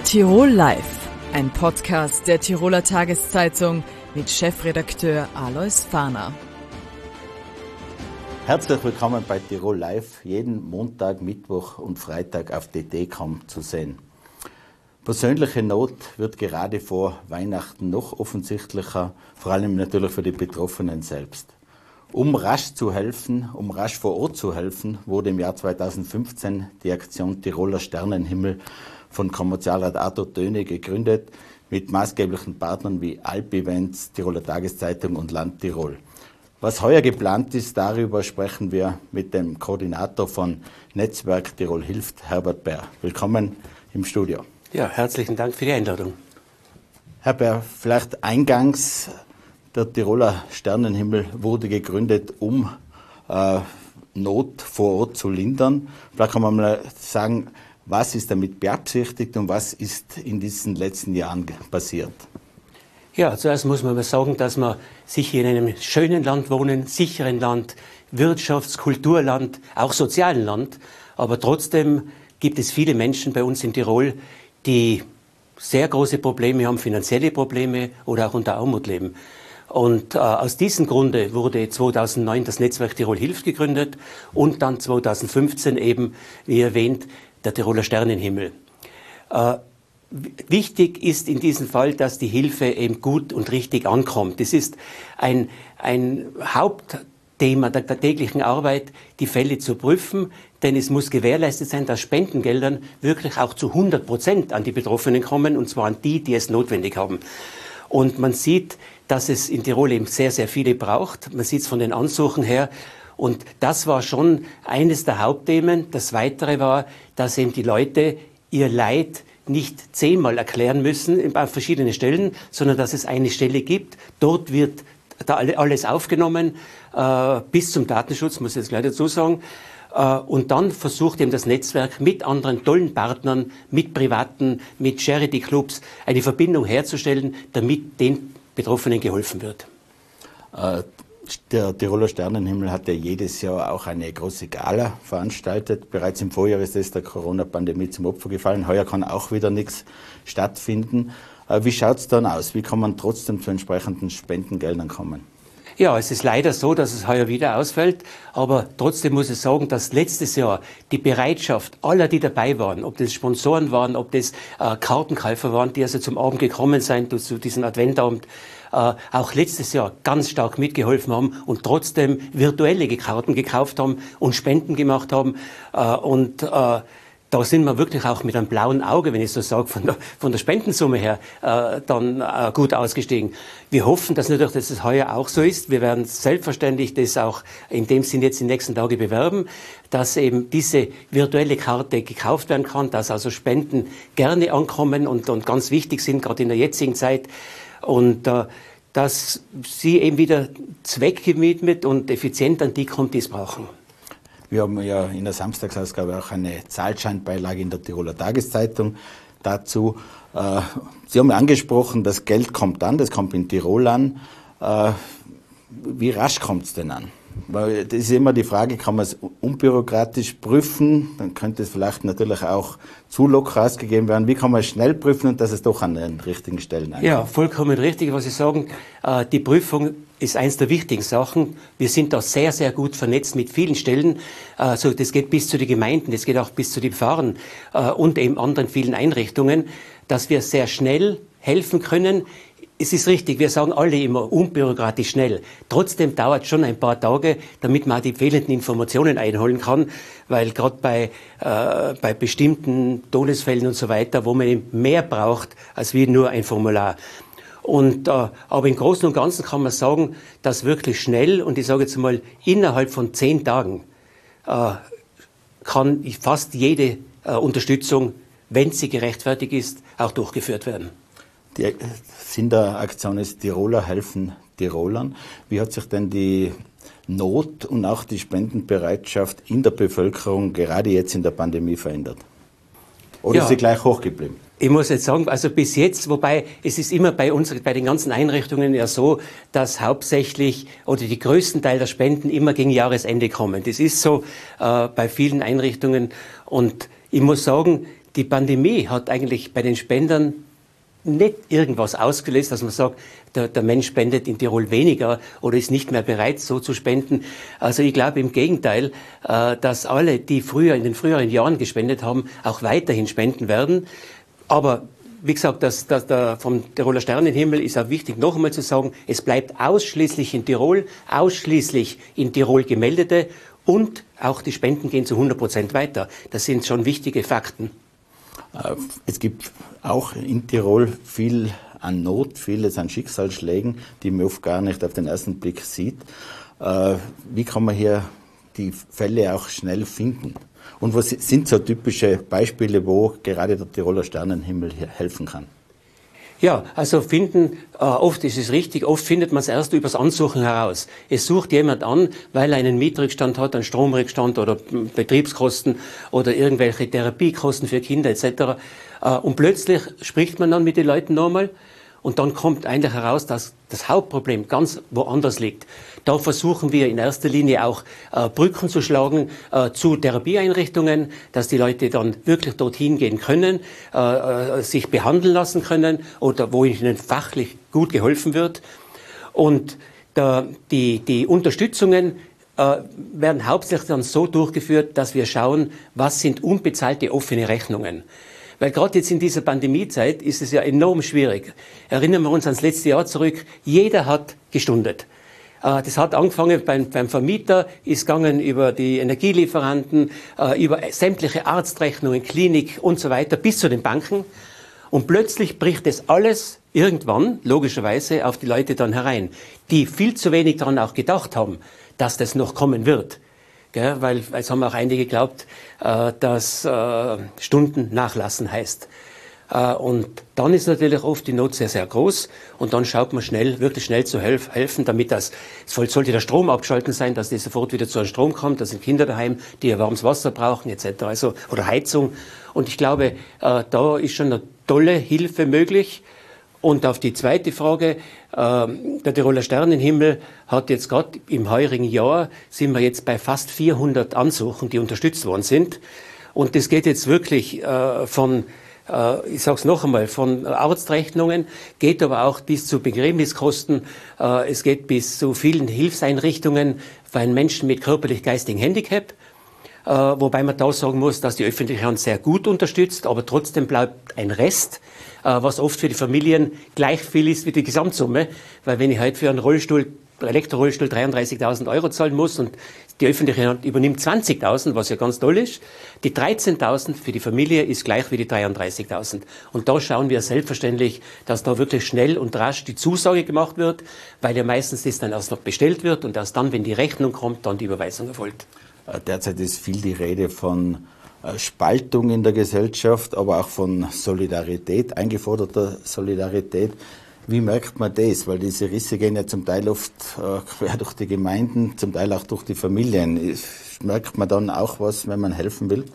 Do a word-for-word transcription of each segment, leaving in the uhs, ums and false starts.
Tirol Live, ein Podcast der Tiroler Tageszeitung mit Chefredakteur Alois Fahner. Herzlich willkommen bei Tirol Live, jeden Montag, Mittwoch und Freitag auf D T Punkt com zu sehen. Persönliche Not wird gerade vor Weihnachten noch offensichtlicher, vor allem natürlich für die Betroffenen selbst. Um rasch zu helfen, um rasch vor Ort zu helfen, wurde im Jahr zweitausendfünfzehn die Aktion Tiroler Sternenhimmel von Kommerzialrat Arthur Töne gegründet, mit maßgeblichen Partnern wie Alp Events, Tiroler Tageszeitung und Land Tirol. Was heuer geplant ist, darüber sprechen wir mit dem Koordinator von Netzwerk Tirol Hilft, Herbert Bär. Willkommen im Studio. Ja, herzlichen Dank für die Einladung. Herr Bär, vielleicht eingangs, der Tiroler Sternenhimmel wurde gegründet, um äh, Not vor Ort zu lindern. Vielleicht kann man mal sagen, was ist damit beabsichtigt und was ist in diesen letzten Jahren passiert? Ja, zuerst muss man mal sagen, dass wir sicher in einem schönen Land wohnen, sicheren Land, Wirtschafts-, Kulturland, auch sozialen Land. Aber trotzdem gibt es viele Menschen bei uns in Tirol, die sehr große Probleme haben, finanzielle Probleme oder auch unter Armut leben. Und äh, aus diesem Grunde wurde zweitausendneun das Netzwerk Tirol Hilft gegründet und dann zweitausendfünfzehn eben, wie erwähnt, der Tiroler Sternenhimmel. Äh, wichtig ist in diesem Fall, dass die Hilfe eben gut und richtig ankommt. Das ist ein, ein Hauptthema der, der täglichen Arbeit, die Fälle zu prüfen, denn es muss gewährleistet sein, dass Spendengeldern wirklich auch zu hundert Prozent an die Betroffenen kommen, und zwar an die, die es notwendig haben. Und man sieht, dass es in Tirol eben sehr, sehr viele braucht. Man sieht es von den Ansuchen her. Und das war schon eines der Hauptthemen. Das Weitere war, dass eben die Leute ihr Leid nicht zehnmal erklären müssen an verschiedenen Stellen, sondern dass es eine Stelle gibt. Dort wird da alles aufgenommen, äh, bis zum Datenschutz, muss ich jetzt gleich dazu sagen. Äh, und dann versucht eben das Netzwerk mit anderen tollen Partnern, mit Privaten, mit Charity-Clubs eine Verbindung herzustellen, damit den Betroffenen geholfen wird. Äh, Der Tiroler Sternenhimmel hat ja jedes Jahr auch eine große Gala veranstaltet. Bereits im Vorjahr ist es der Corona-Pandemie zum Opfer gefallen. Heuer kann auch wieder nichts stattfinden. Wie schaut es dann aus? Wie kann man trotzdem zu entsprechenden Spendengeldern kommen? Ja, es ist leider so, dass es heuer wieder ausfällt. Aber trotzdem muss ich sagen, dass letztes Jahr die Bereitschaft aller, die dabei waren, ob das Sponsoren waren, ob das äh, Kartenkäufer waren, die also zum Abend gekommen sind, zu diesem Adventabend, äh, auch letztes Jahr ganz stark mitgeholfen haben und trotzdem virtuelle Karten gekauft haben und Spenden gemacht haben. Äh, und äh, da sind wir wirklich auch mit einem blauen Auge, wenn ich so sage, von der, von der Spendensumme her äh, dann äh, gut ausgestiegen. Wir hoffen, dass natürlich, dass es heuer auch so ist. Wir werden selbstverständlich das auch in dem Sinn jetzt die nächsten Tage bewerben, dass eben diese virtuelle Karte gekauft werden kann, dass also Spenden gerne ankommen und, und ganz wichtig sind, gerade in der jetzigen Zeit. Und äh, dass sie eben wieder zweckgewidmet und effizient an die kommt, die es brauchen. Wir haben ja in der Samstagsausgabe auch eine Zahlscheinbeilage in der Tiroler Tageszeitung dazu. Äh, Sie haben ja angesprochen, das Geld kommt an, das kommt in Tirol an. Äh, wie rasch kommt es denn an? Weil das ist immer die Frage, kann man es unbürokratisch prüfen? Dann könnte es vielleicht natürlich auch zu locker ausgegeben werden. Wie kann man es schnell prüfen und dass es doch an den richtigen Stellen einkommt? Ja, vollkommen richtig, was Sie sagen. Äh, die Prüfung ist eins der wichtigen Sachen. Wir sind da sehr, sehr gut vernetzt mit vielen Stellen. Also das geht bis zu den Gemeinden, das geht auch bis zu den Pfarren äh, und eben anderen vielen Einrichtungen, dass wir sehr schnell helfen können. Es ist richtig, wir sagen alle immer unbürokratisch schnell. Trotzdem dauert es schon ein paar Tage, damit man die fehlenden Informationen einholen kann, weil gerade bei, äh, bei bestimmten Todesfällen und so weiter, wo man eben mehr braucht als wie nur ein Formular. Und, äh, aber im Großen und Ganzen kann man sagen, dass wirklich schnell, und ich sage jetzt mal innerhalb von zehn Tagen, äh, kann fast jede äh, Unterstützung, wenn sie gerechtfertigt ist, auch durchgeführt werden. Die Sinn der Aktion ist Tiroler helfen Tirolern. Wie hat sich denn die Not und auch die Spendenbereitschaft in der Bevölkerung gerade jetzt in der Pandemie verändert? Oder ja. ist sie gleich hoch geblieben? Ich muss jetzt sagen, also bis jetzt, wobei es ist immer bei uns, bei den ganzen Einrichtungen ja so, dass hauptsächlich oder die größten Teil der Spenden immer gegen Jahresende kommen. Das ist so äh, bei vielen Einrichtungen und ich muss sagen, die Pandemie hat eigentlich bei den Spendern nicht irgendwas ausgelöst, dass man sagt, der, der Mensch spendet in Tirol weniger oder ist nicht mehr bereit, so zu spenden. Also ich glaube im Gegenteil, äh, dass alle, die früher in den früheren Jahren gespendet haben, auch weiterhin spenden werden. Aber wie gesagt, das, das, der, vom Tiroler Sternenhimmel ist auch wichtig, noch einmal zu sagen, es bleibt ausschließlich in Tirol, ausschließlich in Tirol gemeldete und auch die Spenden gehen zu hundert Prozent weiter. Das sind schon wichtige Fakten. Es gibt auch in Tirol viel an Not, vieles an Schicksalsschlägen, die man oft gar nicht auf den ersten Blick sieht. Wie kann man hier die Fälle auch schnell finden? Und was sind so typische Beispiele, wo gerade der Tiroler Sternenhimmel hier helfen kann? Ja, also finden, äh, oft ist es richtig, oft findet man es erst übers Ansuchen heraus. Es sucht jemand an, weil er einen Mietrückstand hat, einen Stromrückstand oder Betriebskosten oder irgendwelche Therapiekosten für Kinder et cetera. Äh, und plötzlich spricht man dann mit den Leuten nochmal und dann kommt eigentlich heraus, dass das Hauptproblem ganz woanders liegt. Da versuchen wir in erster Linie auch äh, Brücken zu schlagen äh, zu Therapieeinrichtungen, dass die Leute dann wirklich dorthin gehen können, äh, äh, sich behandeln lassen können oder wo ihnen fachlich gut geholfen wird. Und da, die, die Unterstützungen äh, werden hauptsächlich dann so durchgeführt, dass wir schauen, was sind unbezahlte offene Rechnungen. Weil gerade jetzt in dieser Pandemiezeit ist es ja enorm schwierig. Erinnern wir uns ans letzte Jahr zurück, jeder hat gestundet. Das hat angefangen beim, beim Vermieter, ist gegangen über die Energielieferanten, über sämtliche Arztrechnungen, Klinik und so weiter bis zu den Banken. Und plötzlich bricht das alles irgendwann, logischerweise, auf die Leute dann herein, die viel zu wenig daran auch gedacht haben, dass das noch kommen wird. Gell? Weil es haben auch einige geglaubt, äh, dass äh, Stunden nachlassen heißt. Äh, und dann ist natürlich oft die Not sehr, sehr groß. Und dann schaut man schnell, wirklich schnell zu helf helfen, damit das, es sollte der Strom abgeschalten sein, dass die sofort wieder zu einem Strom kommt. Da sind Kinder daheim, die ja warmes Wasser brauchen, et cetera. Also, oder Heizung. Und ich glaube, äh, da ist schon eine tolle Hilfe möglich. Und auf die zweite Frage, äh, der Tiroler Sternenhimmel hat jetzt gerade im heurigen Jahr, sind wir jetzt bei fast vierhundert Ansuchen, die unterstützt worden sind. Und das geht jetzt wirklich äh, von, äh, ich sage es noch einmal, von Arztrechnungen, geht aber auch bis zu Begräbniskosten, äh, es geht bis zu vielen Hilfseinrichtungen für einen Menschen mit körperlich-geistigem Handicap. Äh, wobei man da sagen muss, dass die öffentliche Hand sehr gut unterstützt, aber trotzdem bleibt ein Rest, äh, was oft für die Familien gleich viel ist wie die Gesamtsumme. Weil wenn ich halt für einen Rollstuhl, Elektrorollstuhl dreiunddreißigtausend Euro zahlen muss und die öffentliche Hand übernimmt zwanzigtausend, was ja ganz toll ist, die dreizehntausend für die Familie ist gleich wie die dreiunddreißigtausend. Und da schauen wir selbstverständlich, dass da wirklich schnell und rasch die Zusage gemacht wird, weil ja meistens das dann erst noch bestellt wird und erst dann, wenn die Rechnung kommt, dann die Überweisung erfolgt. Derzeit ist viel die Rede von Spaltung in der Gesellschaft, aber auch von Solidarität, eingeforderter Solidarität. Wie merkt man das? Weil diese Risse gehen ja zum Teil oft quer durch die Gemeinden, zum Teil auch durch die Familien. Merkt man dann auch was, wenn man helfen will?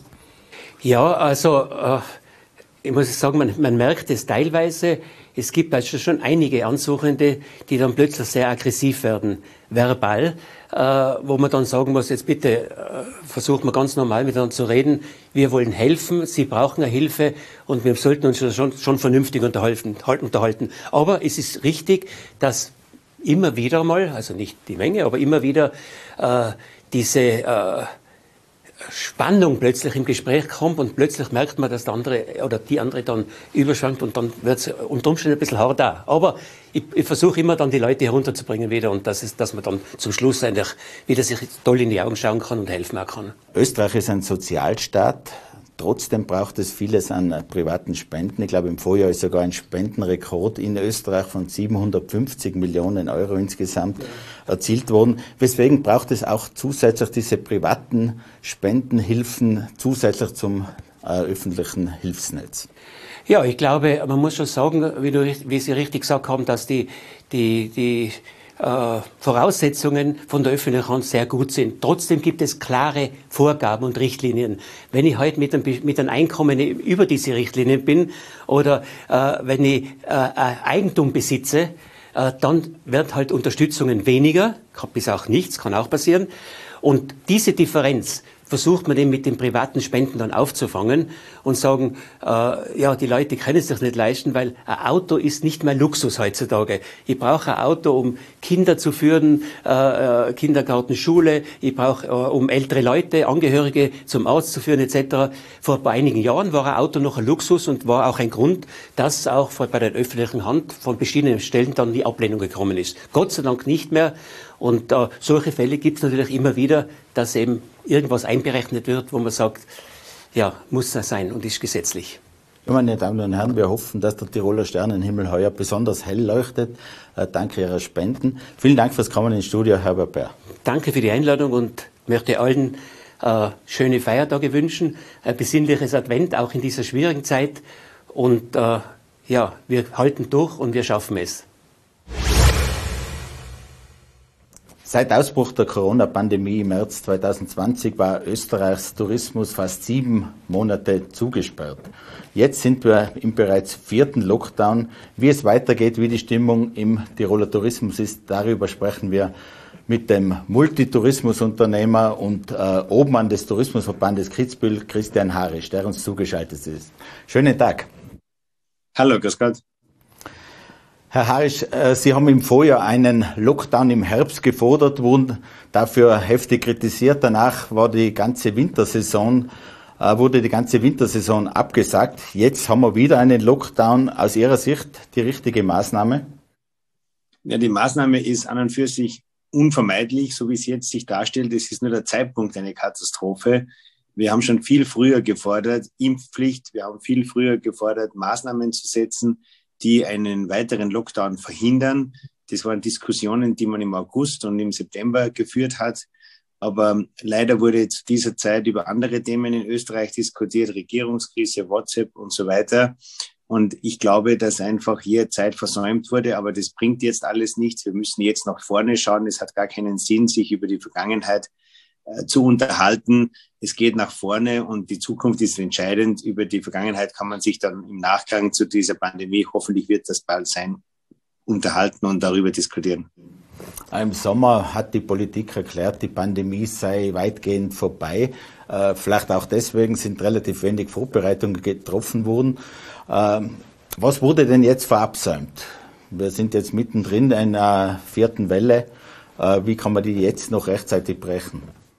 Ja, also äh, ich muss sagen, man, man merkt es teilweise. Es gibt also schon einige Ansuchende, die dann plötzlich sehr aggressiv werden, verbal, äh, wo man dann sagen muss, jetzt bitte äh, versucht man ganz normal miteinander zu reden. Wir wollen helfen, Sie brauchen eine Hilfe und wir sollten uns schon, schon vernünftig unterhalten, unterhalten. Aber es ist richtig, dass immer wieder mal, also nicht die Menge, aber immer wieder äh, diese äh, Spannung plötzlich im Gespräch kommt und plötzlich merkt man, dass der andere oder die andere dann überschwankt und dann wird es unter Umständen ein bisschen hart da. Aber ich, ich versuche immer dann die Leute herunterzubringen wieder und das ist, dass man dann zum Schluss eigentlich wieder sich toll in die Augen schauen kann und helfen auch kann. Österreich ist ein Sozialstaat. Trotzdem braucht es vieles an privaten Spenden. Ich glaube, im Vorjahr ist sogar ein Spendenrekord in Österreich von siebenhundertfünfzig Millionen Euro insgesamt ja. erzielt worden. Weswegen braucht es auch zusätzlich diese privaten Spendenhilfen zusätzlich zum äh, öffentlichen Hilfsnetz? Ja, ich glaube, man muss schon sagen, wie, du, wie Sie richtig gesagt haben, dass die, die, die äh, Voraussetzungen von der öffentlichen Hand sehr gut sind. Trotzdem gibt es klare Vorgaben und Richtlinien. Wenn ich heute mit einem, mit einem Einkommen über diese Richtlinien bin oder äh, wenn ich äh, Eigentum besitze, äh, dann werden halt Unterstützungen weniger, bis auch nichts, kann auch passieren. Und diese Differenz versucht man den mit den privaten Spenden dann aufzufangen und sagen, äh, ja, die Leute können es sich nicht leisten, weil ein Auto ist nicht mehr Luxus heutzutage. Ich brauche ein Auto, um Kinder zu führen, äh, Kindergarten, Schule, ich brauche, äh, um ältere Leute, Angehörige zum Arzt zu führen et cetera. Vor einigen Jahren war ein Auto noch ein Luxus und war auch ein Grund, dass auch bei der öffentlichen Hand von verschiedenen Stellen dann die Ablehnung gekommen ist. Gott sei Dank nicht mehr. Und äh, solche Fälle gibt es natürlich immer wieder, dass eben irgendwas einberechnet wird, wo man sagt, ja, muss das sein und ist gesetzlich. Ja, meine Damen und Herren, wir hoffen, dass der Tiroler Sternenhimmel heuer besonders hell leuchtet. Äh, danke Ihrer Spenden. Vielen Dank fürs Kommen ins Studio, Herbert Bär. Danke für die Einladung und möchte allen äh, schöne Feiertage wünschen, ein besinnliches Advent auch in dieser schwierigen Zeit. Und äh, ja, wir halten durch und wir schaffen es. Seit Ausbruch der Corona-Pandemie im März zweitausendzwanzig war Österreichs Tourismus fast sieben Monate zugesperrt. Jetzt sind wir im bereits vierten Lockdown. Wie es weitergeht, wie die Stimmung im Tiroler Tourismus ist, darüber sprechen wir mit dem Multitourismusunternehmer und äh, Obmann des Tourismusverbandes Kitzbühel, Christian Harisch, der uns zugeschaltet ist. Schönen Tag. Hallo, grüß Gott. Herr Harisch, Sie haben im Vorjahr einen Lockdown im Herbst gefordert, wurden dafür heftig kritisiert. Danach war die ganze Wintersaison, wurde die ganze Wintersaison abgesagt. Jetzt haben wir wieder einen Lockdown. Aus Ihrer Sicht die richtige Maßnahme? Ja, die Maßnahme ist an und für sich unvermeidlich, so wie es jetzt sich darstellt. Es ist nur der Zeitpunkt eine Katastrophe. Wir haben schon viel früher gefordert, Impfpflicht. Wir haben viel früher gefordert, Maßnahmen zu setzen, die einen weiteren Lockdown verhindern. Das waren Diskussionen, die man im August und im September geführt hat. Aber leider wurde zu dieser Zeit über andere Themen in Österreich diskutiert, Regierungskrise, WhatsApp und so weiter. Und ich glaube, dass einfach hier Zeit versäumt wurde, aber das bringt jetzt alles nichts. Wir müssen jetzt nach vorne schauen. Es hat gar keinen Sinn, sich über die Vergangenheit äh, zu unterhalten. Es geht nach vorne und die Zukunft ist entscheidend. Über die Vergangenheit kann man sich dann im Nachgang zu dieser Pandemie, hoffentlich wird das bald sein, unterhalten und darüber diskutieren. Im Sommer hat die Politik erklärt, die Pandemie sei weitgehend vorbei. Äh, vielleicht auch deswegen sind relativ wenig Vorbereitungen getroffen worden. Äh, was wurde denn jetzt verabsäumt? Wir sind jetzt mittendrin in einer vierten Welle. Äh, wie kann man die jetzt noch rechtzeitig brechen?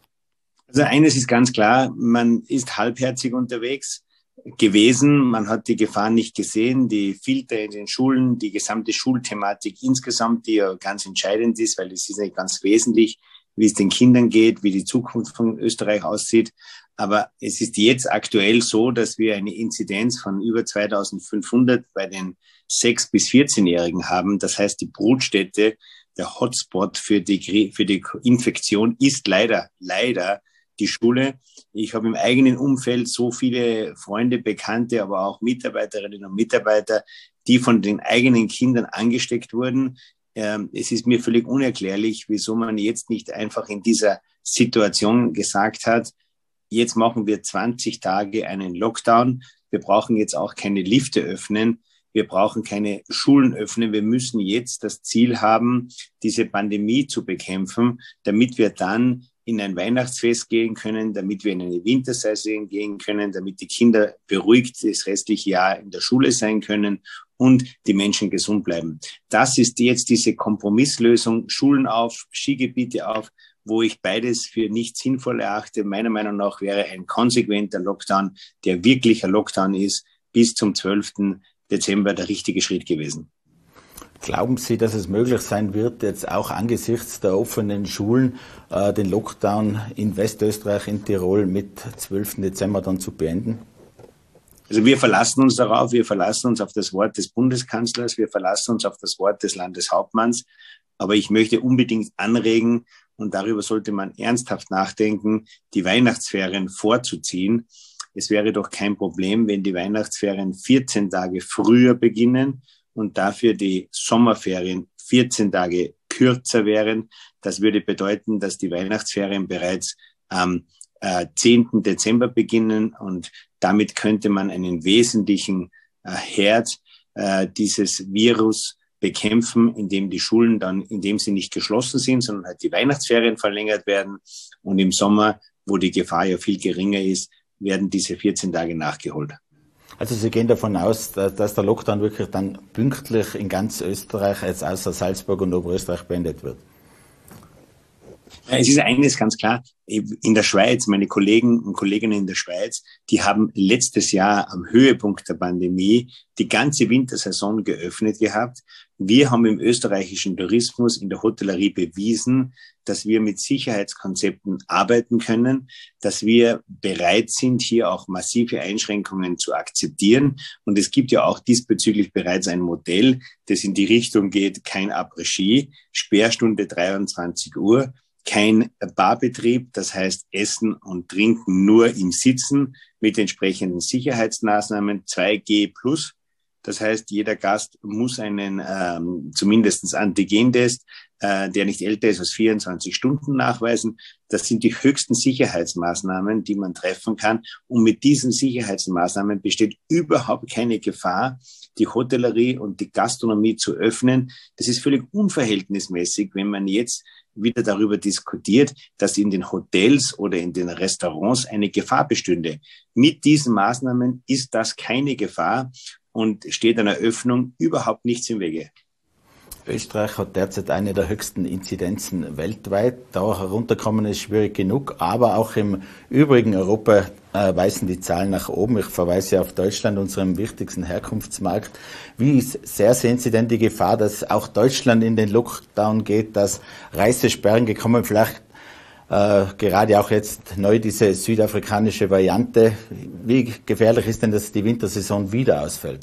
Also eines ist ganz klar, man ist halbherzig unterwegs gewesen. Man hat die Gefahr nicht gesehen, die Filter in den Schulen, die gesamte Schulthematik insgesamt, die ja ganz entscheidend ist, weil es ist nicht ganz wesentlich, wie es den Kindern geht, wie die Zukunft von Österreich aussieht. Aber es ist jetzt aktuell so, dass wir eine Inzidenz von über zweitausendfünfhundert bei den sechs- bis vierzehnjährigen haben. Das heißt, die Brutstätte, der Hotspot für die, für die Infektion ist leider, leider die Schule. Ich habe im eigenen Umfeld so viele Freunde, Bekannte, aber auch Mitarbeiterinnen und Mitarbeiter, die von den eigenen Kindern angesteckt wurden. Ähm, es ist mir völlig unerklärlich, wieso man jetzt nicht einfach in dieser Situation gesagt hat, jetzt machen wir zwanzig Tage einen Lockdown. Wir brauchen jetzt auch keine Lifte öffnen. Wir brauchen keine Schulen öffnen. Wir müssen jetzt das Ziel haben, diese Pandemie zu bekämpfen, damit wir dann in ein Weihnachtsfest gehen können, damit wir in eine Wintersaison gehen können, damit die Kinder beruhigt das restliche Jahr in der Schule sein können und die Menschen gesund bleiben. Das ist jetzt diese Kompromisslösung, Schulen auf, Skigebiete auf, wo ich beides für nicht sinnvoll erachte. Meiner Meinung nach wäre ein konsequenter Lockdown, der wirklich ein Lockdown ist, bis zum zwölften Dezember der richtige Schritt gewesen. Glauben Sie, dass es möglich sein wird, jetzt auch angesichts der offenen Schulen äh, den Lockdown in Westösterreich, in Tirol mit zwölften Dezember dann zu beenden? Also wir verlassen uns darauf, wir verlassen uns auf das Wort des Bundeskanzlers, wir verlassen uns auf das Wort des Landeshauptmanns. Aber ich möchte unbedingt anregen, und darüber sollte man ernsthaft nachdenken, die Weihnachtsferien vorzuziehen. Es wäre doch kein Problem, wenn die Weihnachtsferien vierzehn Tage früher beginnen und dafür die Sommerferien vierzehn Tage kürzer wären. Das würde bedeuten, dass die Weihnachtsferien bereits am äh, zehnten Dezember beginnen und damit könnte man einen wesentlichen äh, Herd äh, dieses Virus bekämpfen, indem die Schulen dann, indem sie nicht geschlossen sind, sondern halt die Weihnachtsferien verlängert werden und im Sommer wo die Gefahr ja viel geringer ist, werden diese vierzehn Tage nachgeholt. Also Sie gehen davon aus, dass der Lockdown wirklich dann pünktlich in ganz Österreich, jetzt außer Salzburg und Oberösterreich, beendet wird? Es ist eines ganz klar, in der Schweiz, meine Kollegen und Kolleginnen in der Schweiz, die haben letztes Jahr am Höhepunkt der Pandemie die ganze Wintersaison geöffnet gehabt. Wir haben im österreichischen Tourismus, in der Hotellerie bewiesen, dass wir mit Sicherheitskonzepten arbeiten können, dass wir bereit sind, hier auch massive Einschränkungen zu akzeptieren. Und es gibt ja auch diesbezüglich bereits ein Modell, das in die Richtung geht, kein Après-Ski, Sperrstunde dreiundzwanzig Uhr. Kein Barbetrieb, das heißt Essen und Trinken nur im Sitzen mit entsprechenden Sicherheitsmaßnahmen, zwei G plus. Das heißt, jeder Gast muss einen ähm, zumindest Antigentest, äh, der nicht älter ist als vierundzwanzig Stunden nachweisen. Das sind die höchsten Sicherheitsmaßnahmen, die man treffen kann. Und mit diesen Sicherheitsmaßnahmen besteht überhaupt keine Gefahr, die Hotellerie und die Gastronomie zu öffnen. Das ist völlig unverhältnismäßig, wenn man jetzt wieder darüber diskutiert, dass in den Hotels oder in den Restaurants eine Gefahr bestünde. Mit diesen Maßnahmen ist das keine Gefahr und steht einer Öffnung überhaupt nichts im Wege. Österreich hat derzeit eine der höchsten Inzidenzen weltweit. Da herunterkommen ist schwierig genug, aber auch im übrigen Europa äh, weisen die Zahlen nach oben. Ich verweise auf Deutschland, unserem wichtigsten Herkunftsmarkt. Wie sehr sehen Sie denn die Gefahr, dass auch Deutschland in den Lockdown geht, dass Reisesperren gekommen, vielleicht äh, gerade auch jetzt neu diese südafrikanische Variante? Wie gefährlich ist denn, dass die Wintersaison wieder ausfällt?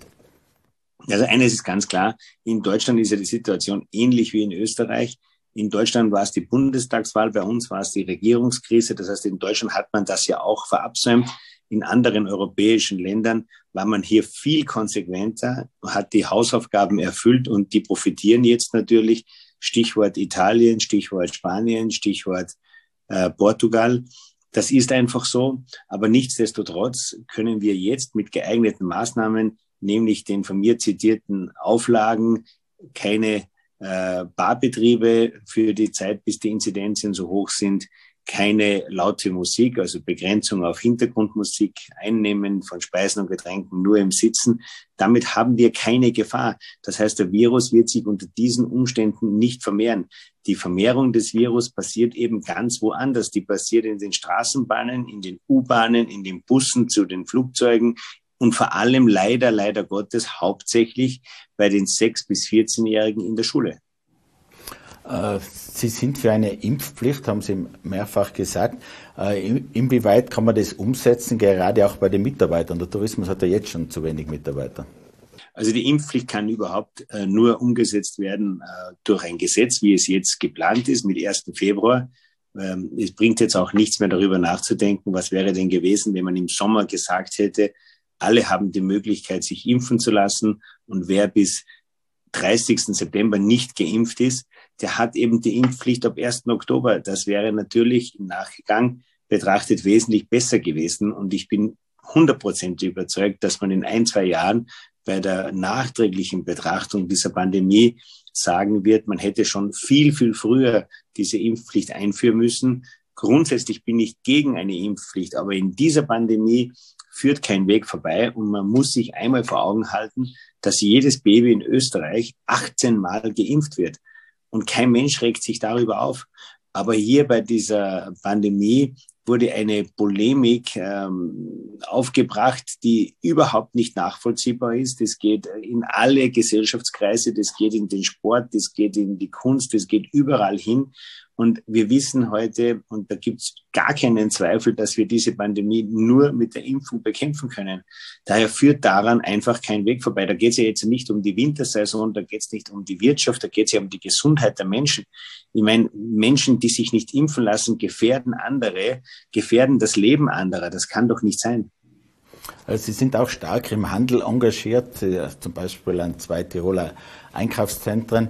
Also eines ist ganz klar, in Deutschland ist ja die Situation ähnlich wie in Österreich. In Deutschland war es die Bundestagswahl, bei uns war es die Regierungskrise. Das heißt, in Deutschland hat man das ja auch verabsäumt. In anderen europäischen Ländern war man hier viel konsequenter, hat die Hausaufgaben erfüllt und die profitieren jetzt natürlich. Stichwort Italien, Stichwort Spanien, Stichwort äh, Portugal. Das ist einfach so. Aber nichtsdestotrotz können wir jetzt mit geeigneten Maßnahmen, nämlich den von mir zitierten Auflagen, keine äh, Barbetriebe für die Zeit, bis die Inzidenzien so hoch sind, keine laute Musik, also Begrenzung auf Hintergrundmusik, Einnehmen von Speisen und Getränken nur im Sitzen. Damit haben wir keine Gefahr. Das heißt, der Virus wird sich unter diesen Umständen nicht vermehren. Die Vermehrung des Virus passiert eben ganz woanders. Die passiert in den Straßenbahnen, in den U-Bahnen, in den Bussen, zu den Flugzeugen, und vor allem leider, leider Gottes hauptsächlich bei den sechs- bis vierzehnjährigen in der Schule. Sie sind für eine Impfpflicht, haben Sie mehrfach gesagt. Inwieweit kann man das umsetzen, gerade auch bei den Mitarbeitern? Der Tourismus hat ja jetzt schon zu wenig Mitarbeiter. Also die Impfpflicht kann überhaupt nur umgesetzt werden durch ein Gesetz, wie es jetzt geplant ist, mit ersten Februar. Es bringt jetzt auch nichts mehr darüber nachzudenken, was wäre denn gewesen, wenn man im Sommer gesagt hätte, alle haben die Möglichkeit, sich impfen zu lassen. Und wer bis dreißigsten September nicht geimpft ist, der hat eben die Impfpflicht ab ersten Oktober. Das wäre natürlich im Nachgang betrachtet wesentlich besser gewesen. Und ich bin hundertprozentig überzeugt, dass man in ein, zwei Jahren bei der nachträglichen Betrachtung dieser Pandemie sagen wird, man hätte schon viel, viel früher diese Impfpflicht einführen müssen. Grundsätzlich bin ich gegen eine Impfpflicht, aber in dieser Pandemie führt kein Weg vorbei und man muss sich einmal vor Augen halten, dass jedes Baby in Österreich achtzehn Mal geimpft wird und kein Mensch regt sich darüber auf. Aber hier bei dieser Pandemie wurde eine Polemik ähm, aufgebracht, die überhaupt nicht nachvollziehbar ist. Das geht in alle Gesellschaftskreise, das geht in den Sport, das geht in die Kunst, das geht überall hin. Und wir wissen heute, und da gibt es gar keinen Zweifel, dass wir diese Pandemie nur mit der Impfung bekämpfen können. Daher führt daran einfach kein Weg vorbei. Da geht es ja jetzt nicht um die Wintersaison, da geht es nicht um die Wirtschaft, da geht es ja um die Gesundheit der Menschen. Ich meine, Menschen, die sich nicht impfen lassen, gefährden andere, gefährden das Leben anderer. Das kann doch nicht sein. Also Sie sind auch stark im Handel engagiert, zum Beispiel an zwei Tiroler Einkaufszentren.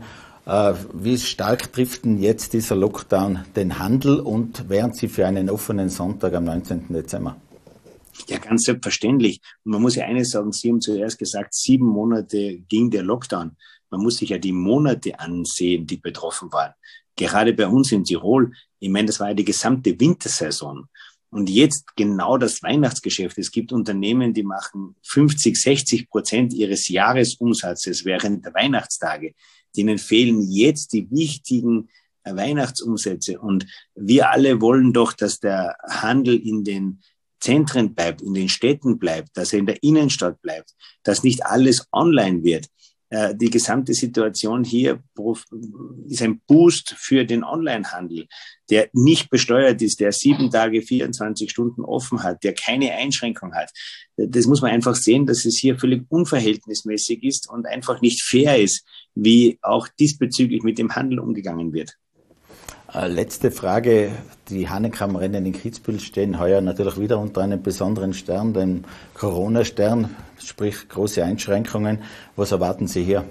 Wie stark trifft denn jetzt dieser Lockdown den Handel und wären Sie für einen offenen Sonntag am neunzehnten Dezember? Ja, ganz selbstverständlich. Und man muss ja eines sagen, Sie haben zuerst gesagt, sieben Monate ging der Lockdown. Man muss sich ja die Monate ansehen, die betroffen waren. Gerade bei uns in Tirol, ich meine, das war ja die gesamte Wintersaison. Und jetzt genau das Weihnachtsgeschäft. Es gibt Unternehmen, die machen fünfzig, sechzig Prozent ihres Jahresumsatzes während der Weihnachtstage. Denen fehlen jetzt die wichtigen Weihnachtsumsätze. Und wir alle wollen doch, dass der Handel in den Zentren bleibt, in den Städten bleibt, dass er in der Innenstadt bleibt, dass nicht alles online wird. Die gesamte Situation hier ist ein Boost für den Onlinehandel, der nicht besteuert ist, der sieben Tage, vierundzwanzig Stunden offen hat, der keine Einschränkung hat. Das muss man einfach sehen, dass es hier völlig unverhältnismäßig ist und einfach nicht fair ist, wie auch diesbezüglich mit dem Handel umgegangen wird. Letzte Frage. Die Hahnenkammrennen in Kitzbühel stehen heuer natürlich wieder unter einem besonderen Stern, dem Corona-Stern, sprich große Einschränkungen. Was erwarten Sie hier?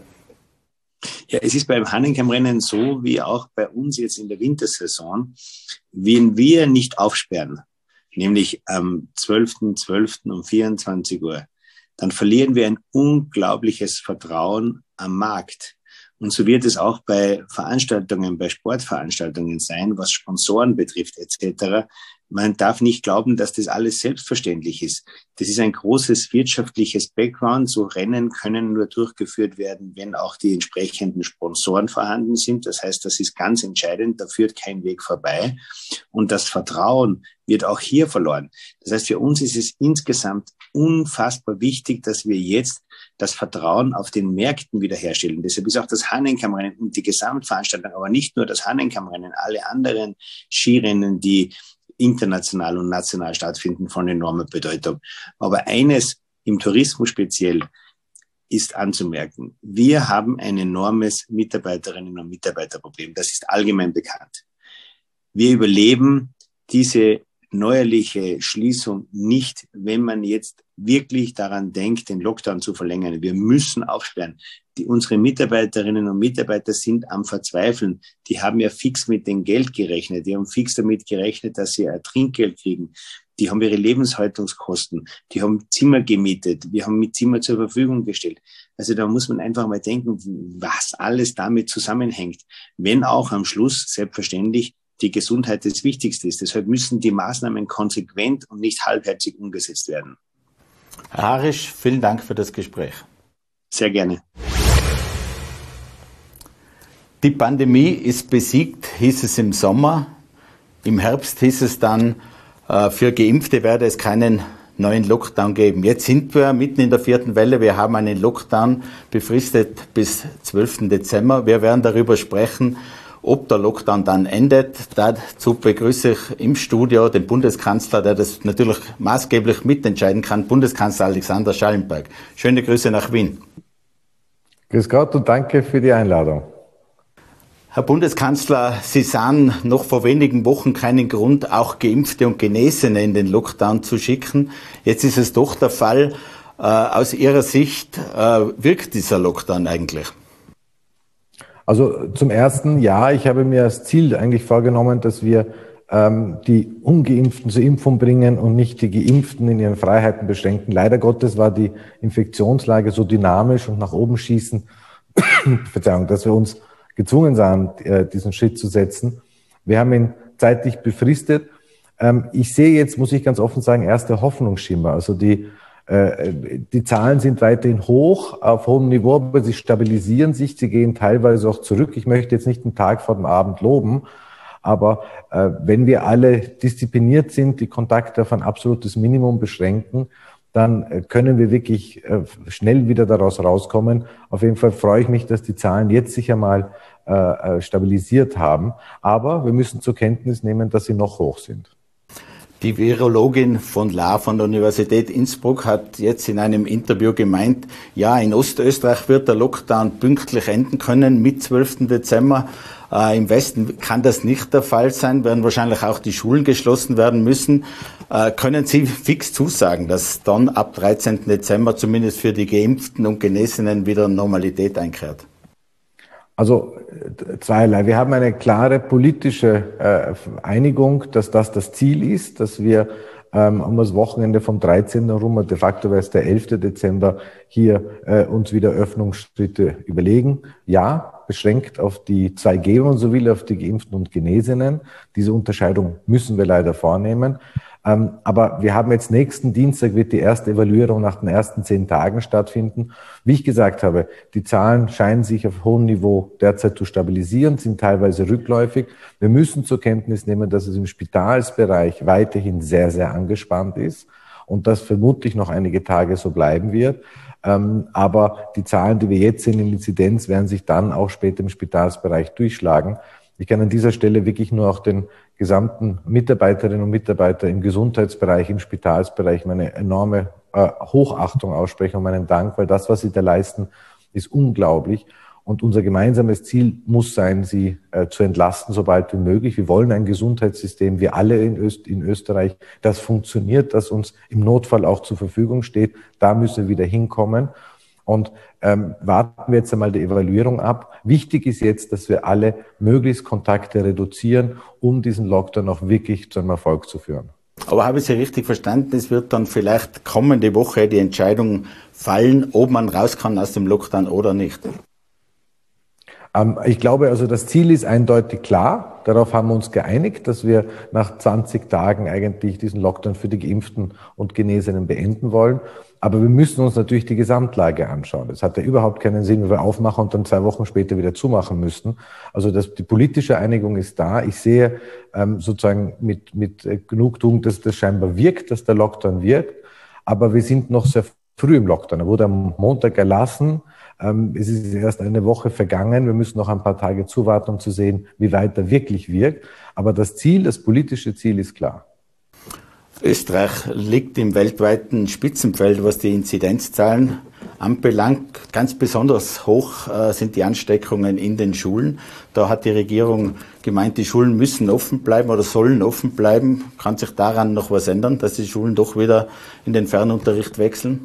Ja, es ist beim Hahnenkammrennen so, wie auch bei uns jetzt in der Wintersaison, wenn wir nicht aufsperren, nämlich am zwölften zwölften um vierundzwanzig Uhr, dann verlieren wir ein unglaubliches Vertrauen am Markt. Und so wird es auch bei Veranstaltungen, bei Sportveranstaltungen sein, was Sponsoren betrifft et cetera. Man darf nicht glauben, dass das alles selbstverständlich ist. Das ist ein großes wirtschaftliches Background. So Rennen können nur durchgeführt werden, wenn auch die entsprechenden Sponsoren vorhanden sind. Das heißt, das ist ganz entscheidend. Da führt kein Weg vorbei. Und das Vertrauen wird auch hier verloren. Das heißt, für uns ist es insgesamt unfassbar wichtig, dass wir jetzt das Vertrauen auf den Märkten wiederherstellen. Deshalb ist auch das Hahnenkammrennen und die Gesamtveranstaltung, aber nicht nur das Hahnenkammrennen, alle anderen Skirennen, die international und national stattfinden, von enormer Bedeutung. Aber eines im Tourismus speziell ist anzumerken. Wir haben ein enormes Mitarbeiterinnen- und Mitarbeiterproblem. Das ist allgemein bekannt. Wir überleben diese neuerliche Schließung nicht, wenn man jetzt wirklich daran denkt, den Lockdown zu verlängern. Wir müssen aufsperren. Die, unsere Mitarbeiterinnen und Mitarbeiter sind am Verzweifeln. Die haben ja fix mit dem Geld gerechnet. Die haben fix damit gerechnet, dass sie ein Trinkgeld kriegen. Die haben ihre Lebenshaltungskosten. Die haben Zimmer gemietet. Wir haben mit Zimmer zur Verfügung gestellt. Also da muss man einfach mal denken, was alles damit zusammenhängt. Wenn auch am Schluss selbstverständlich die Gesundheit das Wichtigste ist. Deshalb müssen die Maßnahmen konsequent und nicht halbherzig umgesetzt werden. Herr Harisch, vielen Dank für das Gespräch. Sehr gerne. Die Pandemie ist besiegt, hieß es im Sommer. Im Herbst hieß es dann, für Geimpfte werde es keinen neuen Lockdown geben. Jetzt sind wir mitten in der vierten Welle. Wir haben einen Lockdown befristet bis zwölften Dezember. Wir werden darüber sprechen, ob der Lockdown dann endet. Dazu begrüße ich im Studio den Bundeskanzler, der das natürlich maßgeblich mitentscheiden kann, Bundeskanzler Alexander Schallenberg. Schöne Grüße nach Wien. Grüß Gott und danke für die Einladung. Herr Bundeskanzler, Sie sahen noch vor wenigen Wochen keinen Grund, auch Geimpfte und Genesene in den Lockdown zu schicken. Jetzt ist es doch der Fall. Äh, aus Ihrer Sicht äh, wirkt dieser Lockdown eigentlich? Also zum Ersten, ja, ich habe mir als Ziel eigentlich vorgenommen, dass wir ähm, die Ungeimpften zur Impfung bringen und nicht die Geimpften in ihren Freiheiten beschränken. Leider Gottes war die Infektionslage so dynamisch und nach oben schießen, Verzeihung, dass wir uns gezwungen sahen, diesen Schritt zu setzen. Wir haben ihn zeitlich befristet. Ähm, ich sehe jetzt, muss ich ganz offen sagen, erste Hoffnungsschimmer. Also die Die Zahlen sind weiterhin hoch, auf hohem Niveau, aber sie stabilisieren sich, sie gehen teilweise auch zurück. Ich möchte jetzt nicht den Tag vor dem Abend loben, aber äh, wenn wir alle diszipliniert sind, die Kontakte auf ein absolutes Minimum beschränken, dann äh, können wir wirklich äh, schnell wieder daraus rauskommen. Auf jeden Fall freue ich mich, dass die Zahlen jetzt sicher mal äh, stabilisiert haben, aber wir müssen zur Kenntnis nehmen, dass sie noch hoch sind. Die Virologin von La von der Universität Innsbruck hat jetzt in einem Interview gemeint, ja, in Ostösterreich wird der Lockdown pünktlich enden können mit zwölften Dezember. Äh, Im Westen kann das nicht der Fall sein, werden wahrscheinlich auch die Schulen geschlossen werden müssen. Äh, können Sie fix zusagen, dass dann ab dreizehnten Dezember zumindest für die Geimpften und Genesenen wieder Normalität einkehrt? Also zweierlei. Wir haben eine klare politische äh, Einigung, dass das das Ziel ist, dass wir ähm, um das Wochenende vom dreizehnten herum, de facto wäre es der elfte Dezember, hier äh, uns wieder Öffnungsschritte überlegen. Ja, beschränkt auf die zwei G, wenn man so will, auf die Geimpften und Genesenen. Diese Unterscheidung müssen wir leider vornehmen. Ähm, aber wir haben jetzt nächsten Dienstag wird die erste Evaluierung nach den ersten zehn Tagen stattfinden. Wie ich gesagt habe, die Zahlen scheinen sich auf hohem Niveau derzeit zu stabilisieren, sind teilweise rückläufig. Wir müssen zur Kenntnis nehmen, dass es im Spitalsbereich weiterhin sehr, sehr angespannt ist und das vermutlich noch einige Tage so bleiben wird. Ähm, aber die Zahlen, die wir jetzt sehen in Inzidenz, werden sich dann auch später im Spitalsbereich durchschlagen. Ich kann an dieser Stelle wirklich nur auch den gesamten Mitarbeiterinnen und Mitarbeitern im Gesundheitsbereich, im Spitalsbereich meine enorme äh, Hochachtung aussprechen und meinen Dank, weil das, was sie da leisten, ist unglaublich. Und unser gemeinsames Ziel muss sein, sie äh, zu entlasten, sobald wie möglich. Wir wollen ein Gesundheitssystem, wir alle in, Öst, in Österreich, das funktioniert, das uns im Notfall auch zur Verfügung steht. Da müssen wir wieder hinkommen. Und ähm, warten wir jetzt einmal die Evaluierung ab. Wichtig ist jetzt, dass wir alle möglichst Kontakte reduzieren, um diesen Lockdown auch wirklich zu einem Erfolg zu führen. Aber habe ich Sie richtig verstanden, es wird dann vielleicht kommende Woche die Entscheidung fallen, ob man raus kann aus dem Lockdown oder nicht? Ähm, ich glaube, also das Ziel ist eindeutig klar. Darauf haben wir uns geeinigt, dass wir nach zwanzig Tagen eigentlich diesen Lockdown für die Geimpften und Genesenen beenden wollen. Aber wir müssen uns natürlich die Gesamtlage anschauen. Es hat ja überhaupt keinen Sinn, wenn wir aufmachen und dann zwei Wochen später wieder zumachen müssten. Also das, die politische Einigung ist da. Ich sehe ähm, sozusagen mit, mit Genugtuung, dass das scheinbar wirkt, dass der Lockdown wirkt. Aber wir sind noch sehr früh im Lockdown. Er wurde am Montag erlassen. Ähm, es ist erst eine Woche vergangen. Wir müssen noch ein paar Tage zuwarten, um zu sehen, wie weit er wirklich wirkt. Aber das Ziel, das politische Ziel ist klar. Österreich liegt im weltweiten Spitzenfeld, was die Inzidenzzahlen anbelangt. Ganz besonders hoch äh, sind die Ansteckungen in den Schulen. Da hat die Regierung gemeint, die Schulen müssen offen bleiben oder sollen offen bleiben. Kann sich daran noch was ändern, dass die Schulen doch wieder in den Fernunterricht wechseln?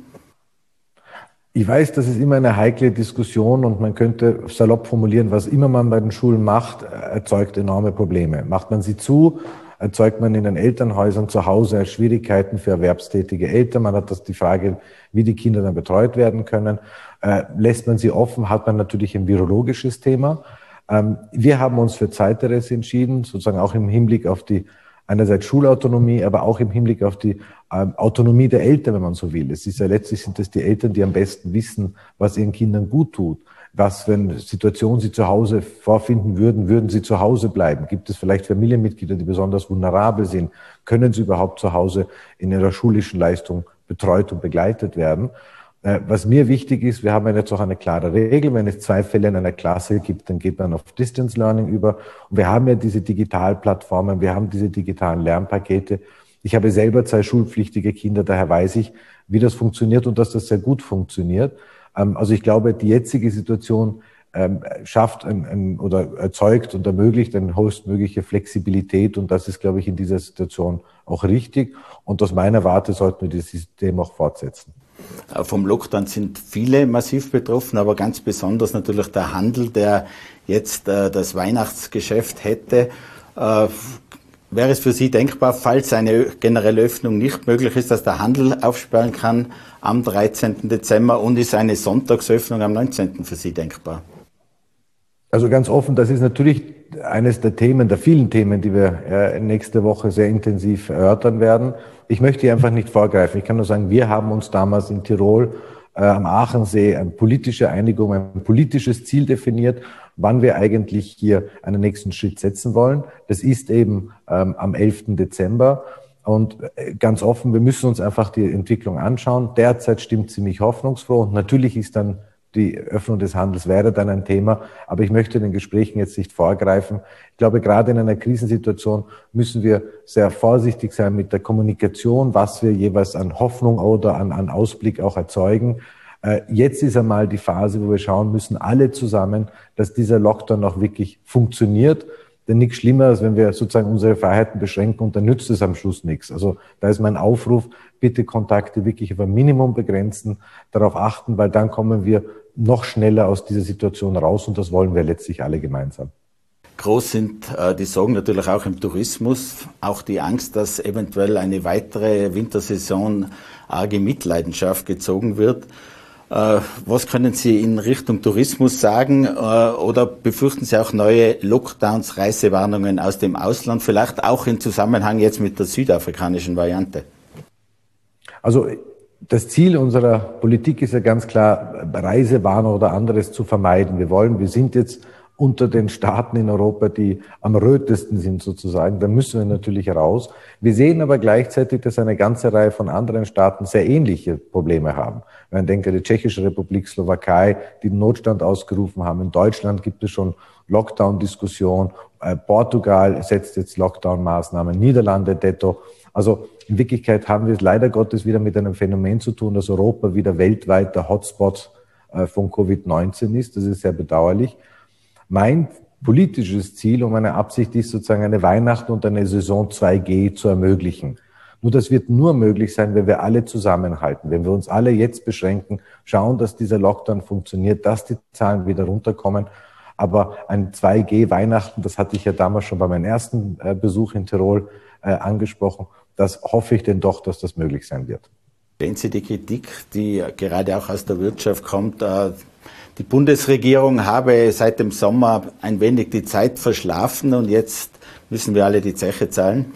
Ich weiß, das ist immer eine heikle Diskussion und man könnte salopp formulieren, was immer man bei den Schulen macht, erzeugt enorme Probleme. Macht man sie zu, erzeugt man in den Elternhäusern zu Hause Schwierigkeiten für erwerbstätige Eltern. Man hat das die Frage, wie die Kinder dann betreut werden können. Äh, lässt man sie offen, hat man natürlich ein virologisches Thema. Ähm, wir haben uns für Zeiteres entschieden, sozusagen auch im Hinblick auf die einerseits Schulautonomie, aber auch im Hinblick auf die ähm, Autonomie der Eltern, wenn man so will. Es ist ja letztlich sind es die Eltern, die am besten wissen, was ihren Kindern gut tut. Was, wenn Situationen sie zu Hause vorfinden würden, würden sie zu Hause bleiben? Gibt es vielleicht Familienmitglieder, die besonders vulnerabel sind? Können sie überhaupt zu Hause in ihrer schulischen Leistung betreut und begleitet werden? Was mir wichtig ist, wir haben jetzt auch eine klare Regel. Wenn es zwei Fälle in einer Klasse gibt, dann geht man auf Distance Learning über. Und wir haben ja diese Digitalplattformen, wir haben diese digitalen Lernpakete. Ich habe selber zwei schulpflichtige Kinder, daher weiß ich, wie das funktioniert und dass das sehr gut funktioniert. Also ich glaube, die jetzige Situation ähm, schafft ein, ein, oder erzeugt und ermöglicht eine höchstmögliche Flexibilität und das ist, glaube ich, in dieser Situation auch richtig. Und aus meiner Warte sollten wir dieses System auch fortsetzen. Vom Lockdown sind viele massiv betroffen, aber ganz besonders natürlich der Handel, der jetzt äh, das Weihnachtsgeschäft hätte. Äh, Wäre es für Sie denkbar, falls eine generelle Öffnung nicht möglich ist, dass der Handel aufsperren kann am dreizehnten Dezember und ist eine Sonntagsöffnung am neunzehnten für Sie denkbar? Also ganz offen, das ist natürlich eines der Themen, der vielen Themen, die wir äh, nächste Woche sehr intensiv erörtern werden. Ich möchte hier einfach nicht vorgreifen. Ich kann nur sagen, wir haben uns damals in Tirol äh, am Aachensee eine politische Einigung, ein politisches Ziel definiert, wann wir eigentlich hier einen nächsten Schritt setzen wollen. Das ist eben ähm, am elften Dezember. Und ganz offen, wir müssen uns einfach die Entwicklung anschauen. Derzeit stimmt sie mich hoffnungsfroh. Und natürlich ist dann die Öffnung des Handels wäre dann ein Thema. Aber ich möchte den Gesprächen jetzt nicht vorgreifen. Ich glaube, gerade in einer Krisensituation müssen wir sehr vorsichtig sein mit der Kommunikation, was wir jeweils an Hoffnung oder an, an Ausblick auch erzeugen. Jetzt ist einmal die Phase, wo wir schauen müssen, alle zusammen, dass dieser Lockdown auch wirklich funktioniert. Denn nichts schlimmer, als wenn wir sozusagen unsere Freiheiten beschränken und dann nützt es am Schluss nichts. Also da ist mein Aufruf, bitte Kontakte wirklich auf ein Minimum begrenzen, darauf achten, weil dann kommen wir noch schneller aus dieser Situation raus und das wollen wir letztlich alle gemeinsam. Groß sind äh, die Sorgen natürlich auch im Tourismus, auch die Angst, dass eventuell eine weitere Wintersaison arg in Mitleidenschaft gezogen wird. Was können Sie in Richtung Tourismus sagen oder befürchten Sie auch neue Lockdowns, Reisewarnungen aus dem Ausland, vielleicht auch im Zusammenhang jetzt mit der südafrikanischen Variante? Also das Ziel unserer Politik ist ja ganz klar, Reisewarnung oder anderes zu vermeiden. Wir wollen, wir sind jetzt unter den Staaten in Europa, die am rötesten sind sozusagen. Da müssen wir natürlich raus. Wir sehen aber gleichzeitig, dass eine ganze Reihe von anderen Staaten sehr ähnliche Probleme haben. Wenn man denkt an die Tschechische Republik, Slowakei, die den Notstand ausgerufen haben. In Deutschland gibt es schon Lockdown-Diskussion. Portugal setzt jetzt Lockdown-Maßnahmen. Niederlande, detto. Also in Wirklichkeit haben wir es leider Gottes wieder mit einem Phänomen zu tun, dass Europa wieder weltweit der Hotspot von Covid neunzehn ist. Das ist sehr bedauerlich. Mein politisches Ziel und meine Absicht ist sozusagen eine Weihnachten und eine Saison zwei G zu ermöglichen. Nur das wird nur möglich sein, wenn wir alle zusammenhalten, wenn wir uns alle jetzt beschränken, schauen, dass dieser Lockdown funktioniert, dass die Zahlen wieder runterkommen. Aber ein zwei G Weihnachten, das hatte ich ja damals schon bei meinem ersten Besuch in Tirol äh, angesprochen, das hoffe ich denn doch, dass das möglich sein wird. Sehen Sie die Kritik, die gerade auch aus der Wirtschaft kommt, äh die Bundesregierung habe seit dem Sommer ein wenig die Zeit verschlafen und jetzt müssen wir alle die Zeche zahlen?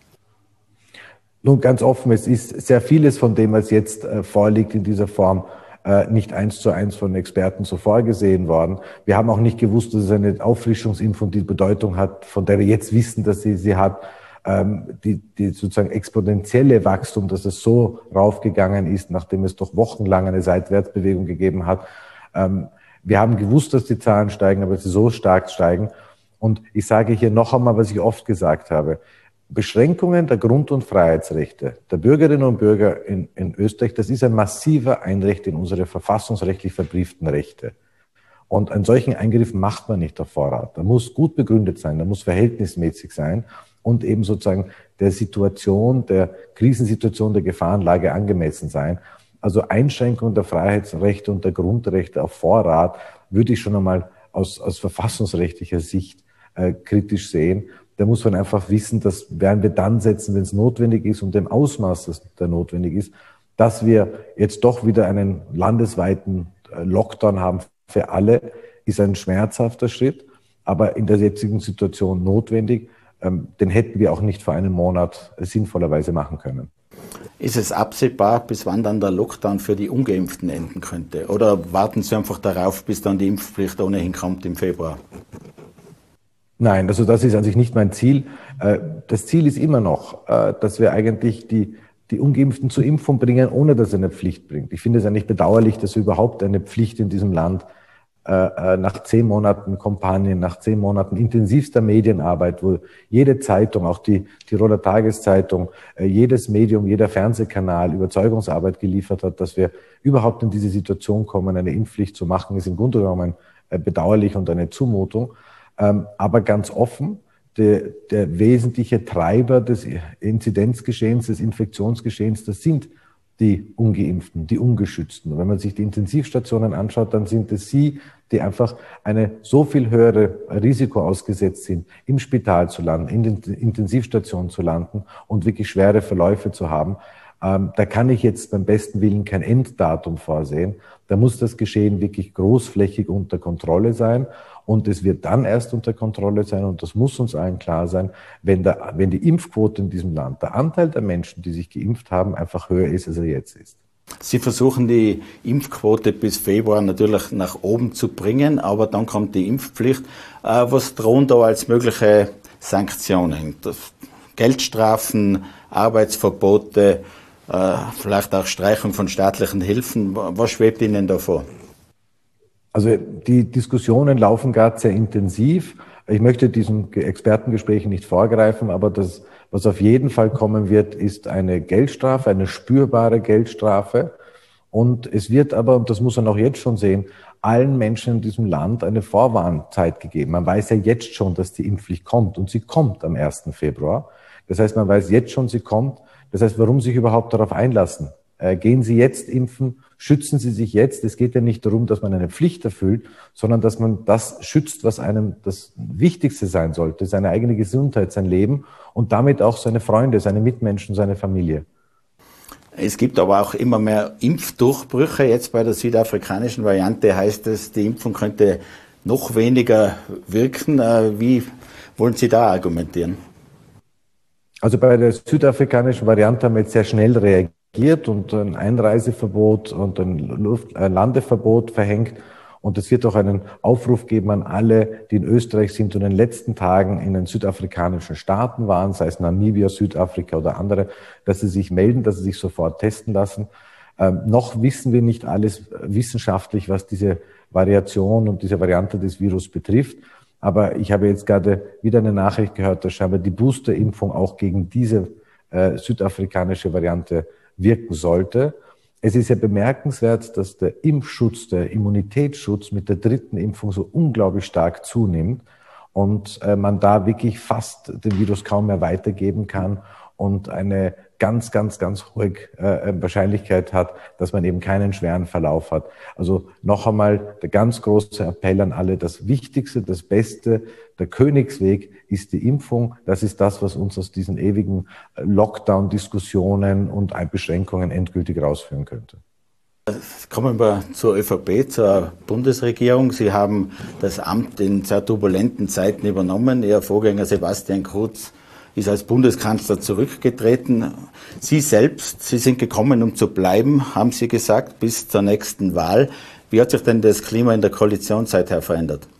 Nun, ganz offen, es ist sehr vieles von dem, was jetzt äh, vorliegt in dieser Form, äh, nicht eins zu eins von Experten so vorgesehen worden. Wir haben auch nicht gewusst, dass es eine Auffrischungsimpfung die Bedeutung hat, von der wir jetzt wissen, dass sie sie hat. Ähm, die, die sozusagen exponentielle Wachstum, dass es so raufgegangen ist, nachdem es doch wochenlang eine Seitwärtsbewegung gegeben hat. Wir haben gewusst, dass die Zahlen steigen, aber sie so stark steigen. Und ich sage hier noch einmal, was ich oft gesagt habe. Beschränkungen der Grund- und Freiheitsrechte der Bürgerinnen und Bürger in, in Österreich, das ist ein massiver Eingriff in unsere verfassungsrechtlich verbrieften Rechte. Und einen solchen Eingriff macht man nicht auf Vorrat. Der muss gut begründet sein, der muss verhältnismäßig sein und eben sozusagen der Situation, der Krisensituation, der Gefahrenlage angemessen sein. Also Einschränkung der Freiheitsrechte und der Grundrechte auf Vorrat würde ich schon einmal aus, aus verfassungsrechtlicher Sicht äh, kritisch sehen. Da muss man einfach wissen, das werden wir dann setzen, wenn es notwendig ist und dem Ausmaß, das da notwendig ist, dass wir jetzt doch wieder einen landesweiten äh, Lockdown haben für alle, ist ein schmerzhafter Schritt, aber in der jetzigen Situation notwendig. Ähm, den hätten wir auch nicht vor einem Monat äh, sinnvollerweise machen können. Ist es absehbar, bis wann dann der Lockdown für die Ungeimpften enden könnte? Oder warten Sie einfach darauf, bis dann die Impfpflicht ohnehin kommt im Februar? Nein, also das ist an sich nicht mein Ziel. Das Ziel ist immer noch, dass wir eigentlich die, die Ungeimpften zur Impfung bringen, ohne dass es eine Pflicht bringt. Ich finde es eigentlich bedauerlich, dass wir überhaupt eine Pflicht in diesem Land nach zehn Monaten Kampagnen, nach zehn Monaten intensivster Medienarbeit, wo jede Zeitung, auch die Tiroler Tageszeitung, jedes Medium, jeder Fernsehkanal Überzeugungsarbeit geliefert hat, dass wir überhaupt in diese Situation kommen, eine Impfpflicht zu machen, ist im Grunde genommen bedauerlich und eine Zumutung. Aber ganz offen, der, der wesentliche Treiber des Inzidenzgeschehens, des Infektionsgeschehens, das sind die Ungeimpften, die Ungeschützten. Und wenn man sich die Intensivstationen anschaut, dann sind es sie, die einfach eine so viel höhere Risiko ausgesetzt sind, im Spital zu landen, in den Intensivstationen zu landen und wirklich schwere Verläufe zu haben. Ähm, da kann ich jetzt beim besten Willen kein Enddatum vorsehen. Da muss das Geschehen wirklich großflächig unter Kontrolle sein. Und es wird dann erst unter Kontrolle sein, und das muss uns allen klar sein, wenn, der, wenn die Impfquote in diesem Land, der Anteil der Menschen, die sich geimpft haben, einfach höher ist, als er jetzt ist. Sie versuchen die Impfquote bis Februar natürlich nach oben zu bringen, aber dann kommt die Impfpflicht. Was drohen da als mögliche Sanktionen? Geldstrafen, Arbeitsverbote, vielleicht auch Streichung von staatlichen Hilfen. Was schwebt Ihnen da vor? Also die Diskussionen laufen gerade sehr intensiv. Ich möchte diesen Expertengesprächen nicht vorgreifen, aber das, was auf jeden Fall kommen wird, ist eine Geldstrafe, eine spürbare Geldstrafe. Und es wird aber, und das muss man auch jetzt schon sehen, allen Menschen in diesem Land eine Vorwarnzeit gegeben. Man weiß ja jetzt schon, dass die Impfpflicht kommt, und sie kommt am ersten Februar. Das heißt, man weiß jetzt schon, sie kommt. Das heißt, warum sich überhaupt darauf einlassen? Äh, gehen Sie jetzt impfen, schützen Sie sich jetzt. Es geht ja nicht darum, dass man eine Pflicht erfüllt, sondern dass man das schützt, was einem das Wichtigste sein sollte, seine eigene Gesundheit, sein Leben und damit auch seine Freunde, seine Mitmenschen, seine Familie. Es gibt aber auch immer mehr Impfdurchbrüche. Jetzt bei der südafrikanischen Variante heißt es, die Impfung könnte noch weniger wirken. Wie wollen Sie da argumentieren? Also bei der südafrikanischen Variante haben wir jetzt sehr schnell reagiert und ein Einreiseverbot und ein Luft-, ein Landeverbot verhängt. Und es wird auch einen Aufruf geben an alle, die in Österreich sind und in den letzten Tagen in den südafrikanischen Staaten waren, sei es Namibia, Südafrika oder andere, dass sie sich melden, dass sie sich sofort testen lassen. Ähm, noch wissen wir nicht alles wissenschaftlich, was diese Variation und diese Variante des Virus betrifft. Aber ich habe jetzt gerade wieder eine Nachricht gehört, dass scheinbar die Boosterimpfung auch gegen diese äh, südafrikanische Variante wirken sollte. Es ist ja bemerkenswert, dass der Impfschutz, der Immunitätsschutz mit der dritten Impfung so unglaublich stark zunimmt und äh, man da wirklich fast den Virus kaum mehr weitergeben kann und eine ganz, ganz, ganz hohe äh, Wahrscheinlichkeit hat, dass man eben keinen schweren Verlauf hat. Also noch einmal der ganz große Appell an alle, das Wichtigste, das Beste, der Königsweg ist die Impfung. Das ist das, was uns aus diesen ewigen Lockdown-Diskussionen und Beschränkungen endgültig rausführen könnte. Kommen wir zur ÖVP, zur Bundesregierung. Sie haben das Amt in sehr turbulenten Zeiten übernommen. Ihr Vorgänger Sebastian Kurz ist als Bundeskanzler zurückgetreten. Sie selbst, Sie sind gekommen, um zu bleiben, haben Sie gesagt, bis zur nächsten Wahl. Wie hat sich denn das Klima in der Koalition seither verändert?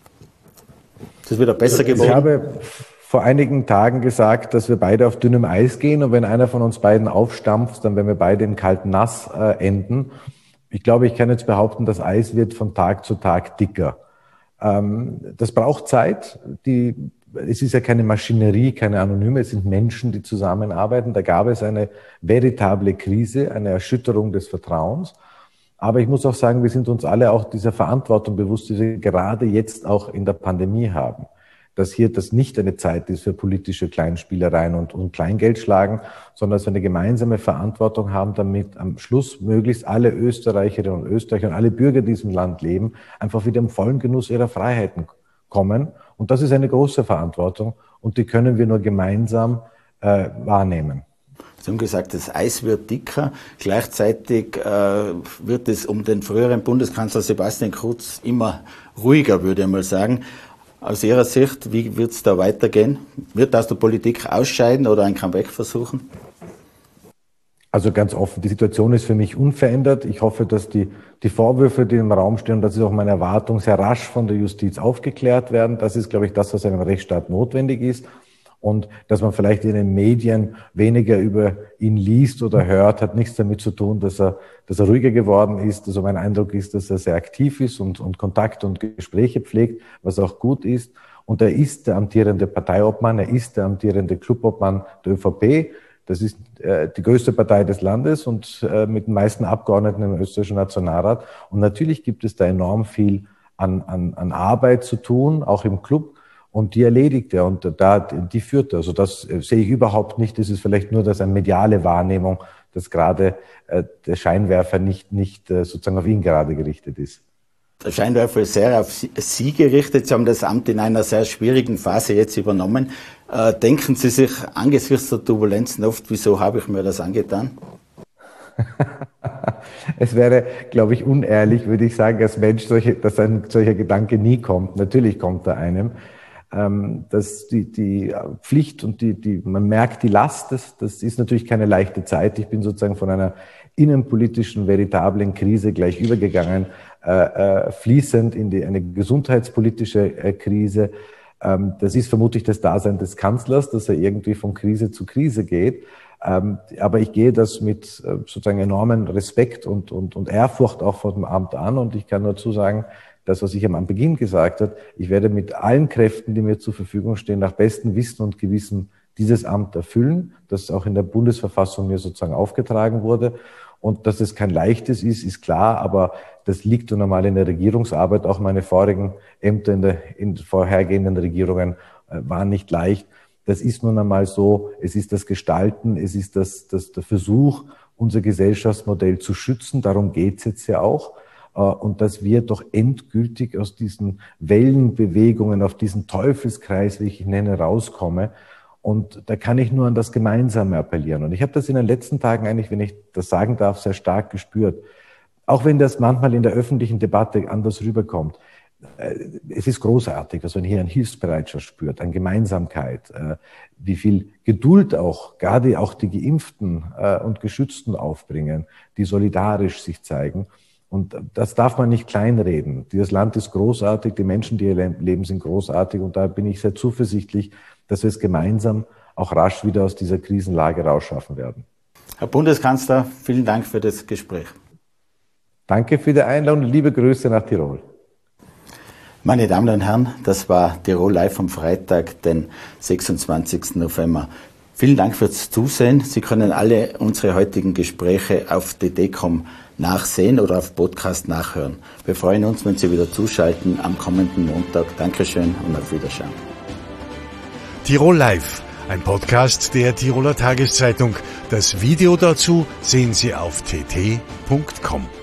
Ist es wieder besser geworden? Ich habe vor einigen Tagen gesagt, dass wir beide auf dünnem Eis gehen und wenn einer von uns beiden aufstampft, dann werden wir beide im kalten Nass äh, enden. Ich glaube, ich kann jetzt behaupten, das Eis wird von Tag zu Tag dicker. Ähm, das braucht Zeit. Die Es ist ja keine Maschinerie, keine Anonyme, es sind Menschen, die zusammenarbeiten. Da gab es eine veritable Krise, eine Erschütterung des Vertrauens. Aber ich muss auch sagen, wir sind uns alle auch dieser Verantwortung bewusst, die wir gerade jetzt auch in der Pandemie haben. Dass hier das nicht eine Zeit ist für politische Kleinspielereien und, und Kleingeldschlagen, sondern dass wir eine gemeinsame Verantwortung haben, damit am Schluss möglichst alle Österreicherinnen und Österreicher und alle Bürger, die in diesem Land leben, einfach wieder im vollen Genuss ihrer Freiheiten kommen. Und das ist eine große Verantwortung und die können wir nur gemeinsam äh, wahrnehmen. Sie haben gesagt, das Eis wird dicker. Gleichzeitig äh, wird es um den früheren Bundeskanzler Sebastian Kurz immer ruhiger, würde ich mal sagen. Aus Ihrer Sicht, wie wird es da weitergehen? Wird er aus der Politik ausscheiden oder ein Comeback versuchen? Also ganz offen, die Situation ist für mich unverändert. Ich hoffe, dass die, die Vorwürfe, die im Raum stehen, und das ist auch meine Erwartung, sehr rasch von der Justiz aufgeklärt werden. Das ist, glaube ich, das, was einem Rechtsstaat notwendig ist. Und dass man vielleicht in den Medien weniger über ihn liest oder hört, hat nichts damit zu tun, dass er, dass er ruhiger geworden ist. Also mein Eindruck ist, dass er sehr aktiv ist und, und Kontakt und Gespräche pflegt, was auch gut ist. Und er ist der amtierende Parteiobmann, er ist der amtierende Clubobmann der ÖVP. Das ist äh, die größte Partei des Landes und äh, mit den meisten Abgeordneten im österreichischen Nationalrat. Und natürlich gibt es da enorm viel an, an, an Arbeit zu tun, auch im Club. Und die erledigt er und da, die führt er. Also das sehe ich überhaupt nicht. Das ist vielleicht nur das eine mediale Wahrnehmung, dass gerade äh, der Scheinwerfer nicht, nicht äh, sozusagen auf ihn gerade gerichtet ist. Der Scheinwerfer ist sehr auf Sie gerichtet. Sie haben das Amt in einer sehr schwierigen Phase jetzt übernommen. Äh, denken Sie sich angesichts der Turbulenzen oft, wieso habe ich mir das angetan? Es wäre, glaube ich, unehrlich, würde ich sagen, als Mensch, solche, dass ein solcher Gedanke nie kommt. Natürlich kommt er einem. Ähm, dass die, die Pflicht und die, die, man merkt die Last, das, das ist natürlich keine leichte Zeit. Ich bin sozusagen von einer innenpolitischen, veritablen Krise gleich übergegangen, äh, äh, fließend in die, eine gesundheitspolitische äh, Krise. Ähm, das ist vermutlich das Dasein des Kanzlers, dass er irgendwie von Krise zu Krise geht. Ähm, aber ich gehe das mit äh, sozusagen enormen Respekt und, und, und Ehrfurcht auch vor dem Amt an und ich kann nur dazu sagen, das, was ich am Beginn gesagt habe, ich werde mit allen Kräften, die mir zur Verfügung stehen, nach bestem Wissen und Gewissen dieses Amt erfüllen, das auch in der Bundesverfassung mir sozusagen aufgetragen wurde. Und dass es kein leichtes ist, ist klar, aber das liegt nun einmal in der Regierungsarbeit. Auch meine vorigen Ämter in, der, in vorhergehenden Regierungen äh, waren nicht leicht. Das ist nun einmal so, es ist das Gestalten, es ist das, das, der Versuch, unser Gesellschaftsmodell zu schützen. Darum geht's jetzt ja auch. Und dass wir doch endgültig aus diesen Wellenbewegungen, auf diesen Teufelskreis, wie ich ihn nenne, rauskommen. Und da kann ich nur an das Gemeinsame appellieren. Und ich habe das in den letzten Tagen eigentlich, wenn ich das sagen darf, sehr stark gespürt. Auch wenn das manchmal in der öffentlichen Debatte anders rüberkommt. Es ist großartig, was man hier an Hilfsbereitschaft spürt, an Gemeinsamkeit, wie viel Geduld auch, gerade auch die Geimpften und Geschützten aufbringen, die solidarisch sich zeigen. Und das darf man nicht kleinreden. Dieses Land ist großartig, die Menschen, die hier leben, sind großartig. Und da bin ich sehr zuversichtlich, dass wir es gemeinsam auch rasch wieder aus dieser Krisenlage rausschaffen werden. Herr Bundeskanzler, vielen Dank für das Gespräch. Danke für die Einladung und liebe Grüße nach Tirol. Meine Damen und Herren, das war Tirol Live am Freitag, den sechsundzwanzigsten November. Vielen Dank fürs Zusehen. Sie können alle unsere heutigen Gespräche auf d d punkt com nachsehen oder auf Podcast nachhören. Wir freuen uns, wenn Sie wieder zuschalten am kommenden Montag. Dankeschön und auf Wiedersehen. Tirol Live, ein Podcast der Tiroler Tageszeitung. Das Video dazu sehen Sie auf t t punkt com.